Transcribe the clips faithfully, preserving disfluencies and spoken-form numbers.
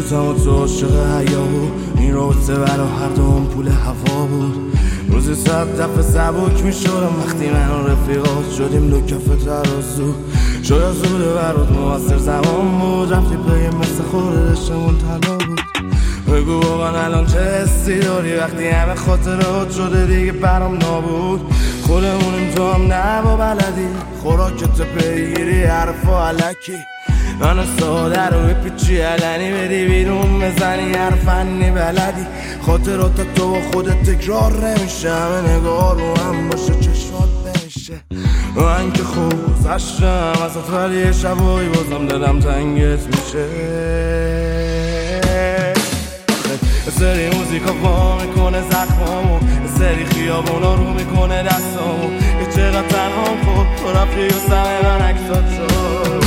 روزم و تو عاشق حیا بود. این رابطه برا هر دوم پول هوا بود. روزی صد دفعه سبک میشدم وقتی من و رفیقات شدیم دو کف ترازو. شاید زوده برات موثر زمان بود. رفتی پی مثل خورده دشتمون طلا بود. بگو واقعا الان چه حسی داری وقتی همه خاطرات شده دیگه برام نابود. خودمونیم تو هم نه با بلدی خوراکت پیگیری حرفا علکی. من ساده رو بپیچی علنی بدی بیرون بزنی هر فنی بلدی. خاطرات تو با خودت تکرار نمیشه. همه نگاه رو هم باشه چشمات نمیشه. من که خوب گذشتم ازت ولی شبایی بازم دلم تنگت میشه. سری موزیکا وا میکنه زخمامو. سری خیابونا رو میکنه دستامو. یه چقدر تنهام خود تو رفتی و سمه من اکسات شد.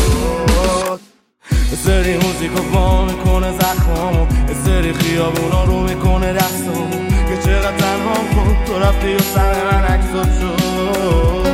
سری موزیکا وا میکنه زخمامو. سری خیابونا رو میکنه دستامو. یه چقدر تنهام خود تو رفتی و سمه من اکسات شد.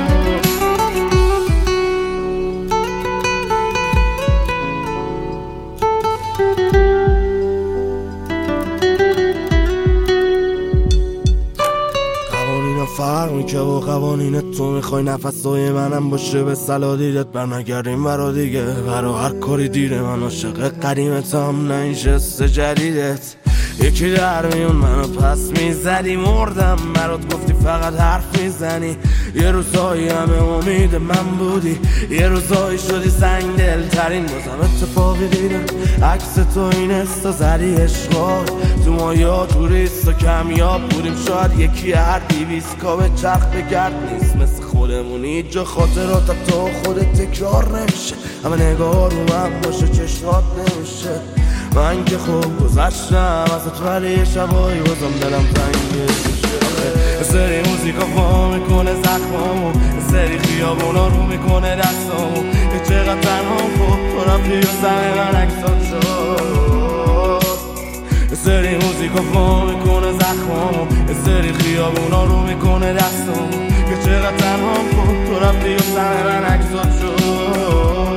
فرق میکنه با قوانین تو. میخوای نفسای منم باشه به سلادیدت بر نگردیم برا دیگه. برا هر کاری دیره من عاشق قدیمتم نه این جست جدیدت. یکی در میون منو پس میزدی مردم برات گفتی فقط حرف میزنی. یه روزایی همه امید من بودی. یه روزایی شدی سنگ دل ترین. بازم اتفاقی دیدم عکس تو این استا زدی عشقا. تو ما یا توریست و کمیاب بودیم. شاید یکی هر دیویست کا به چرخ بگرد نیست مثل خودمونی. جا خاطرات تو خودت تکرار نمیشه. همه نگاه رو هم باشه چشمات نمیشه. من که خوب گذشتم ازت ولی شبایی بازم دلم تنگت میشه. سری موزیکا وا میکنه زخمامو. سری خیابونا رو میکنه دستامو. یه چقدر تنهام خود تو رفتی و سمه من اکسات شد. سری موزیکا وا میکنه زخمامو. سری خیابونا رو میکنه دستامو. یه چقدر تنهام خود تو رفتی و سمه من اکسات شد.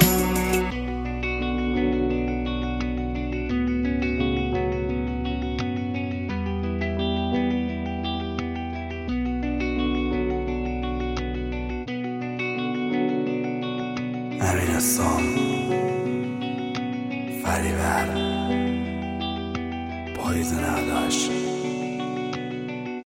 امین حسام فریبر پاییز نوداش.